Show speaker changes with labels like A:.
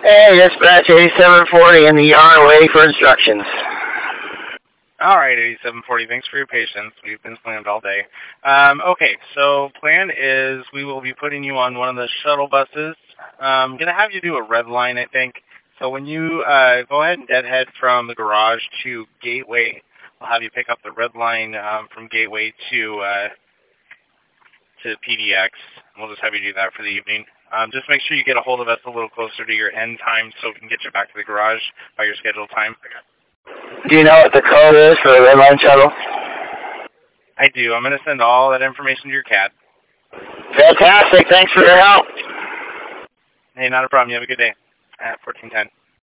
A: Hey, dispatch 8740 in the yard waiting for instructions.
B: All right, 8740, thanks for your patience. We've been slammed all day. Okay, so plan is we will be putting you on one of the shuttle buses. I'm going to have you do a red line, I think. So when you go ahead and deadhead from the garage to Gateway, I'll have you pick up the red line from Gateway to PDX. We'll just have you do that for the evening. Just make sure you get a hold of us a little closer to your end time so we can get you back to the garage by your scheduled time.
A: Do you know what the code is for the red line shuttle?
B: I do. I'm going to send all that information to your CAD.
A: Fantastic. Thanks for your help.
B: Hey, not a problem. You have a good day. At 1410.